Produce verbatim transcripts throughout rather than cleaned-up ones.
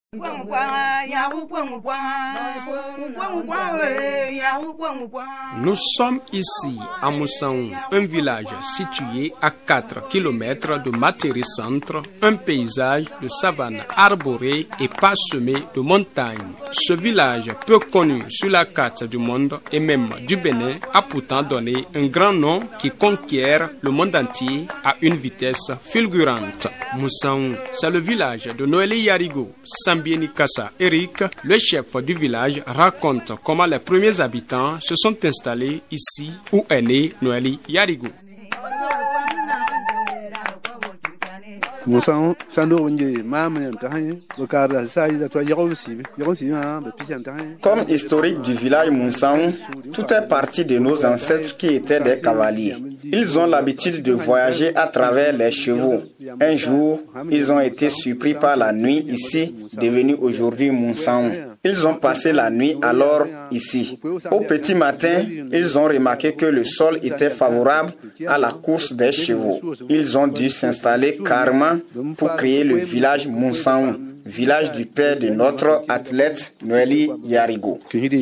Nous sommes ici à Moussaoum, un village situé à quatre kilomètres de Matéri Centre, un paysage de savane arborée et parsemé de montagnes. Ce village, peu connu sur la carte du monde et même du Bénin, a pourtant donné un grand nom qui conquiert le monde entier à une vitesse fulgurante. Moussaoum, c'est le village de Noélie Yarigo. Sambieni Kassa Eric, le chef du village, raconte comment les premiers habitants se sont installés ici où est né Noélie Yarigo. Comme historique du village Moussaoum, tout est parti de nos ancêtres qui étaient des cavaliers. Ils ont l'habitude de voyager à travers les chevaux. Un jour, ils ont été surpris par la nuit ici, devenue aujourd'hui Moussaoum. Ils ont passé la nuit alors ici. Au petit matin, ils ont remarqué que le sol était favorable à la course des chevaux. Ils ont dû s'installer carrément pour créer le village Moussaoum, village du père de notre athlète Noélie Yarigo.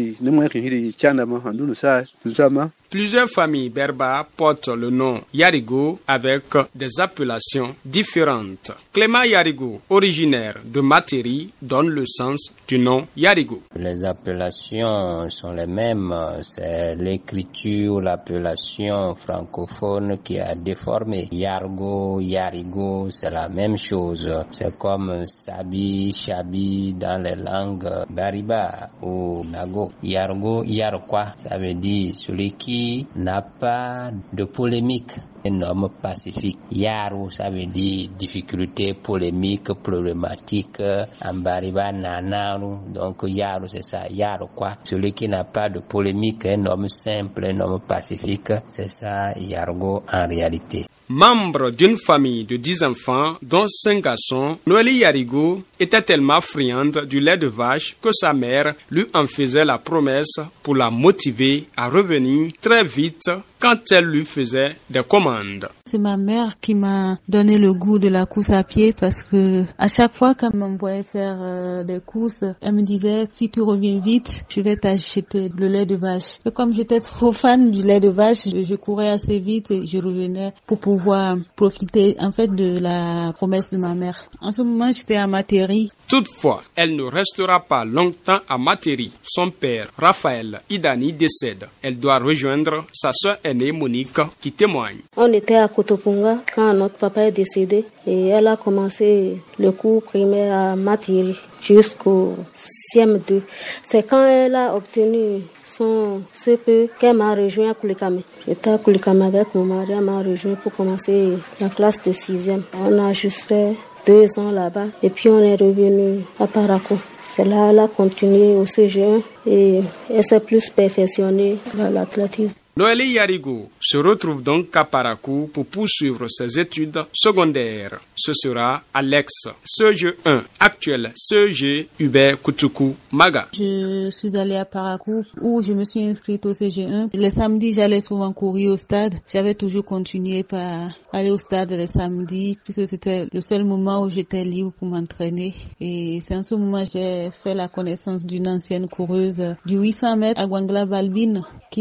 Plusieurs familles berbères portent le nom Yarigo avec des appellations différentes. Clément Yarigo, originaire de Matéri, donne le sens du nom Yarigo. Les appellations sont les mêmes. C'est l'écriture, l'appellation francophone qui a déformé. Yargo, Yarigo, c'est la même chose. C'est comme Sabi, Chabi dans les langues Bariba ou Nago. Yargo, Yarkwa, ça veut dire celui qui n'a pas de polémique, un homme pacifique. Yaro, ça veut dire difficulté, polémique, problématique. Ambariba, nanaru. Donc, Yaro, c'est ça. Yaro, quoi. Celui qui n'a pas de polémique, un homme simple, un homme pacifique. C'est ça, Yargo, en réalité. Membre d'une famille de dix enfants, dont cinq garçons, Noélie Yarigo était tellement friande du lait de vache que sa mère lui en faisait la promesse pour la motiver à revenir très vite quand elle lui faisait des commandes. C'est ma mère qui m'a donné le goût de la course à pied parce que à chaque fois qu'elle m'envoyait faire euh, des courses, elle me disait si tu reviens vite, je vais t'acheter le lait de vache. Et comme j'étais trop fan du lait de vache, je, je courais assez vite et je revenais pour pouvoir profiter en fait de la promesse de ma mère. En ce moment, j'étais à Matéri. Toutefois, elle ne restera pas longtemps à Matéri. Son père, Raphaël Idani, décède. Elle doit rejoindre sa sœur aînée Monique qui témoigne. On était à Kotopunga quand notre papa est décédé et elle a commencé le cours primaire à Matéri jusqu'au C M deux. C'est quand elle a obtenu son C P qu'elle m'a rejoint à Koulikame. J'étais à Koulikame avec mon mari, elle m'a rejoint pour commencer la classe de sixième. On a juste fait deux ans là-bas et puis on est revenu à Parakou. C'est là qu'elle a continué au C G un et elle s'est plus perfectionnée dans l'athlétisme. Noélie Yarigo se retrouve donc à Parakou pour poursuivre ses études secondaires. Ce sera à l'ex C G un, actuel C G Hubert Koutoukou Maga. Je suis allée à Parakou où je me suis inscrite au C G un. Les samedis, j'allais souvent courir au stade. J'avais toujours continué par aller au stade les samedis puisque c'était le seul moment où j'étais libre pour m'entraîner. Et c'est en ce moment que j'ai fait la connaissance d'une ancienne coureuse du huit cents mètres à Gwangla Balbine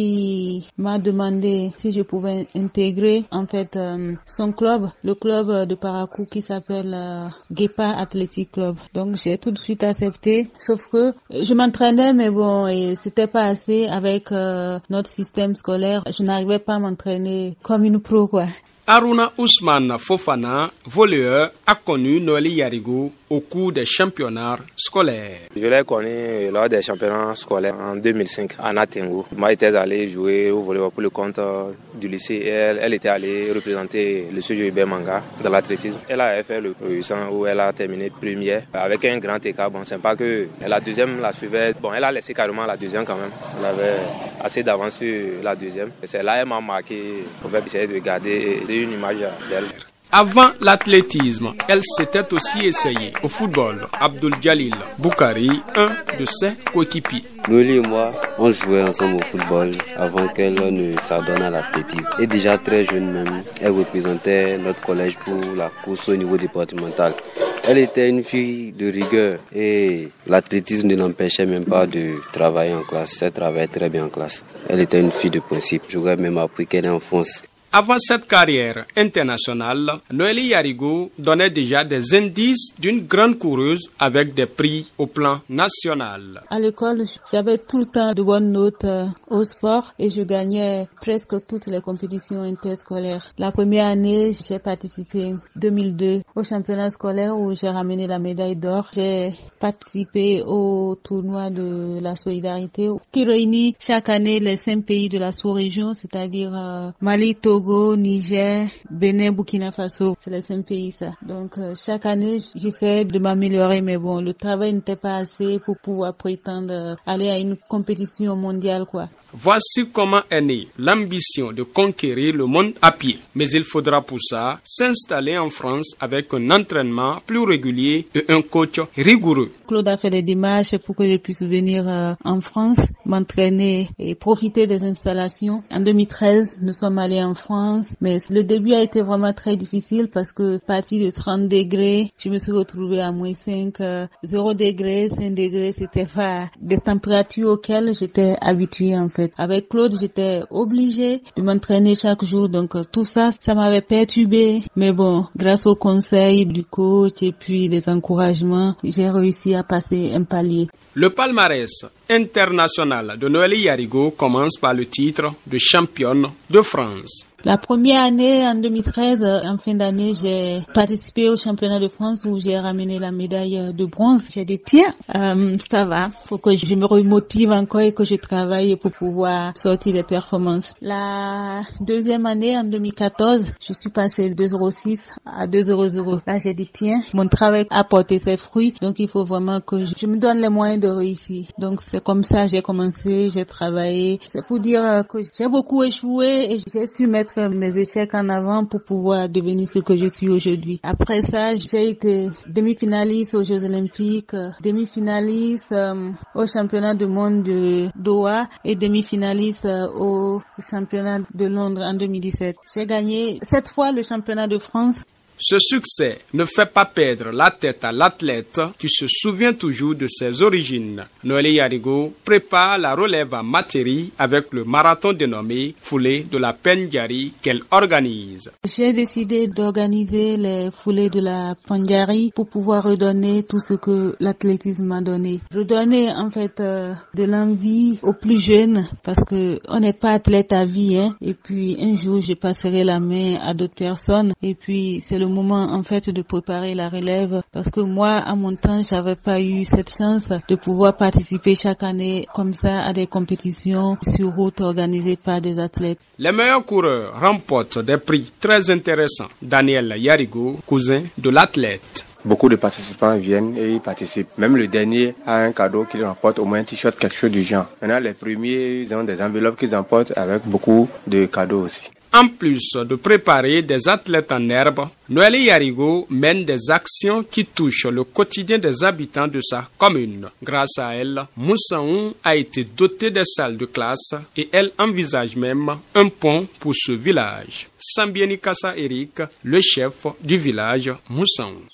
qui m'a demandé si je pouvais intégrer en fait euh, son club, le club de Parakou qui s'appelle euh, Gepa Athletic Club. Donc j'ai tout de suite accepté, sauf que je m'entraînais mais bon, et c'était pas assez avec euh, notre système scolaire. Je n'arrivais pas à m'entraîner comme une pro quoi. Aruna Ousmane Fofana, volleyeur, a connu Noélie Yarigo au cours des championnats scolaires. Je l'ai connu lors des championnats scolaires en deux mille cinq à Natengu. Moi, j'étais allé jouer au volley pour le compte du lycée et elle, elle était allée représenter le C G Hubert Manga dans l'athlétisme. Elle a fait le huit cents où elle a terminé première avec un grand écart. Bon, c'est pas que la deuxième la suivait. Bon, elle a laissé carrément la deuxième quand même. Elle avait assez d'avance sur la deuxième. Et c'est là qu'elle m'a marqué. On va essayer de garder une image d'elle. Avant l'athlétisme, elle s'était aussi essayée au football. Abdul Jalil Boukari, un de ses coéquipiers. Noélie et moi, on jouait ensemble au football avant qu'elle ne s'adonne à l'athlétisme. Et déjà très jeune même, elle représentait notre collège pour la course au niveau départemental. Elle était une fille de rigueur et l'athlétisme ne l'empêchait même pas de travailler en classe. Elle travaillait très bien en classe. Elle était une fille de principe. J'aurais même appris qu'elle est en France. Avant cette carrière internationale, Noélie Yarigo donnait déjà des indices d'une grande coureuse avec des prix au plan national. À l'école, j'avais tout le temps de bonnes notes euh, au sport et je gagnais presque toutes les compétitions interscolaires. La première année, j'ai participé en deux mille deux au championnat scolaire où j'ai ramené la médaille d'or. J'ai participé au tournoi de la solidarité qui réunit chaque année les cinq pays de la sous-région, c'est-à-dire euh, Mali, Togo, Niger, Bénin, Burkina Faso, c'est les cinq pays ça. Donc euh, chaque année, j'essaie de m'améliorer, mais bon, le travail n'était pas assez pour pouvoir prétendre aller à une compétition mondiale, quoi. Voici comment est née l'ambition de conquérir le monde à pied. Mais il faudra pour ça s'installer en France avec un entraînement plus régulier et un coach rigoureux. Claude a fait des démarches pour que je puisse venir euh, en France, m'entraîner et profiter des installations. En deux mille treize, nous sommes allés en France, mais le début a été vraiment très difficile parce que parti de trente degrés, je me suis retrouvée à moins cinq, euh, zéro degré, cinq degrés, c'était pas des températures auxquelles j'étais habituée en fait. Avec Claude, j'étais obligée de m'entraîner chaque jour, donc euh, tout ça, ça m'avait perturbée. Mais bon, grâce aux conseils du coach et puis des encouragements, j'ai réussi à passer un palier. Le palmarès international de Noélie Yarigo commence par le titre de championne de France. La première année, en deux mille treize, en fin d'année, j'ai participé au championnat de France où j'ai ramené la médaille de bronze. J'ai dit, tiens, euh, ça va, faut que je me remotive encore et que je travaille pour pouvoir sortir des performances. La deuxième année, en deux mille quatorze, je suis passée de deux zéro six à deux zéro zéro. Là, j'ai dit, tiens, mon travail a porté ses fruits, donc il faut vraiment que je me donne les moyens de réussir. Donc c'est comme ça que j'ai commencé, j'ai travaillé. C'est pour dire que j'ai beaucoup échoué et j'ai su mettre mes échecs en avant pour pouvoir devenir ce que je suis aujourd'hui. Après ça, j'ai été demi-finaliste aux Jeux Olympiques, demi-finaliste euh, au championnat du monde de Doha et demi-finaliste euh, au championnat de Londres en deux mille dix-sept. J'ai gagné sept fois le championnat de France. Ce succès ne fait pas perdre la tête à l'athlète qui se souvient toujours de ses origines. Noélie Yarigo prépare la relève à Materi avec le marathon dénommé Foulée de la Pendjari qu'elle organise. J'ai décidé d'organiser les foulées de la Pendjari pour pouvoir redonner tout ce que l'athlétisme m'a donné. Redonner en fait euh, de l'envie aux plus jeunes parce que on n'est pas athlète à vie, hein. Et puis un jour je passerai la main à d'autres personnes et puis c'est le le moment en fait de préparer la relève parce que moi à mon temps j'avais pas eu cette chance de pouvoir participer chaque année comme ça à des compétitions sur route organisées par des athlètes. Les meilleurs coureurs remportent des prix très intéressants. Daniel Yarigo, cousin de l'athlète. Beaucoup de participants viennent et ils participent. Même le dernier a un cadeau qu'il remporte, au moins un t-shirt, quelque chose du genre. Maintenant, les premiers, ils ont des enveloppes qu'ils emportent avec beaucoup de cadeaux aussi. En plus de préparer des athlètes en herbe, Noélie Yarigo mène des actions qui touchent le quotidien des habitants de sa commune. Grâce à elle, Moussaoun a été doté des salles de classe et elle envisage même un pont pour ce village. Sambieni Kassa Eric, le chef du village Moussaoun.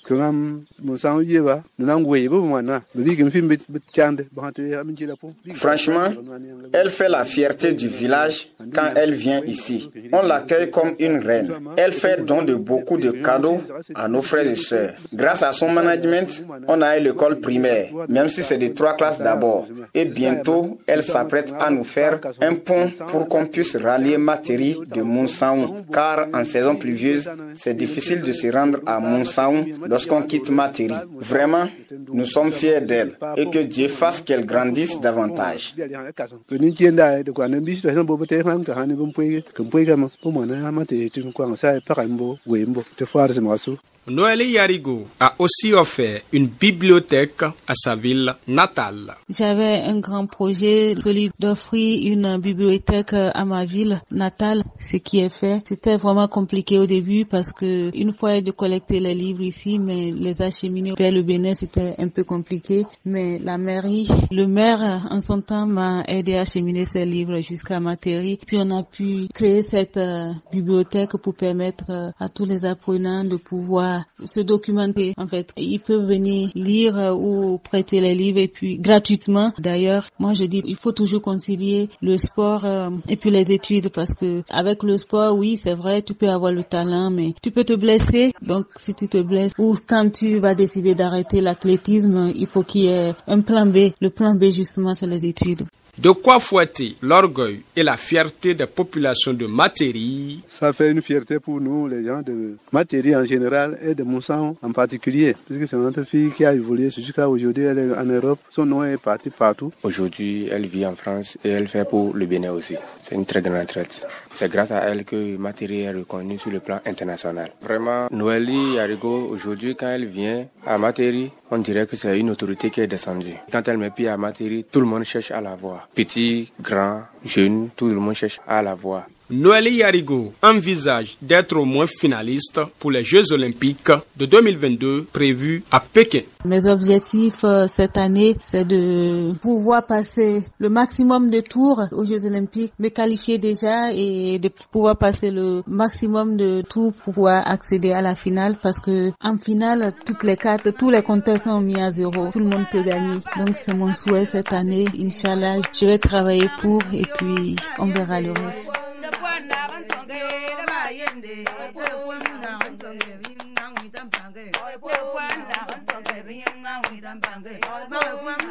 Franchement, elle fait la fierté du village quand elle vient ici. On l'accueille comme une reine. Elle fait don de beaucoup de cadeaux à nos frères et sœurs. Grâce à son management, on a eu l'école primaire, même si c'est de trois classes d'abord. Et bientôt, elle s'apprête à nous faire un pont pour qu'on puisse rallier Materi de Moussaoun. Car en saison pluvieuse, c'est difficile de se rendre à Moussaoun lorsqu'on quitte Materi. Vraiment, nous sommes fiers d'elle et que Dieu fasse qu'elle grandisse davantage. Noélie Yarigo a aussi offert une bibliothèque à sa ville natale. J'avais un grand projet, celui d'offrir une bibliothèque à ma ville natale, ce qui est fait. C'était vraiment compliqué au début parce que une fois de collecter les livres ici, mais les acheminer vers le Bénin, c'était un peu compliqué. Mais la mairie, le maire en son temps m'a aidé à acheminer ces livres jusqu'à Materi. Puis on a pu créer cette euh, bibliothèque pour permettre euh, à tous les apprenants de pouvoir pas se documenter, en fait. Ils peuvent venir lire euh, ou prêter les livres et puis gratuitement. D'ailleurs, moi je dis il faut toujours concilier le sport euh, et puis les études parce que avec le sport, oui, c'est vrai, tu peux avoir le talent, mais tu peux te blesser. Donc si tu te blesses ou quand tu vas décider d'arrêter l'athlétisme, il faut qu'il y ait un plan B. Le plan B justement, c'est les études. De quoi fouetter l'orgueil et la fierté des populations de Materi. Ça fait une fierté pour nous, les gens de Materi en général et de Moussan en particulier, puisque c'est notre fille qui a évolué jusqu'à aujourd'hui, elle est en Europe, son nom est parti partout. Aujourd'hui, elle vit en France et elle fait pour le Bénin aussi. C'est une très grande retraite. C'est grâce à elle que Materi est reconnue sur le plan international. Vraiment, Noélie Yarigo, aujourd'hui, quand elle vient à Materi, on dirait que c'est une autorité qui est descendue. Quand elle met pied à Materi, tout le monde cherche à la voir. Petit, grand, jeune, tout le monde cherche à la voir. Noélie Yarigo envisage d'être au moins finaliste pour les Jeux Olympiques de deux mille vingt-deux prévus à Pékin. Mes objectifs euh, cette année, c'est de pouvoir passer le maximum de tours aux Jeux Olympiques, me qualifier déjà et de pouvoir passer le maximum de tours pour pouvoir accéder à la finale parce que en finale, toutes les cartes, tous les compteurs sont mis à zéro. Tout le monde peut gagner. Donc c'est mon souhait cette année. Inch'Allah, je vais travailler pour et puis on verra le reste. Bang